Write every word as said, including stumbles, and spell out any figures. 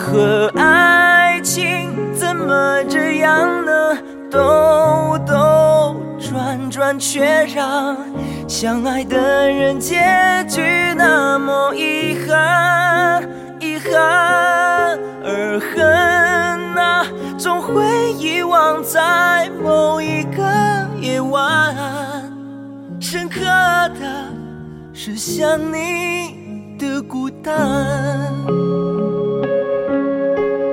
和爱情怎么这样呢？兜兜转转，却让相爱的人结局那么遗憾，遗憾。而恨啊，总会遗忘在某一个夜晚，深刻的是想你的孤单。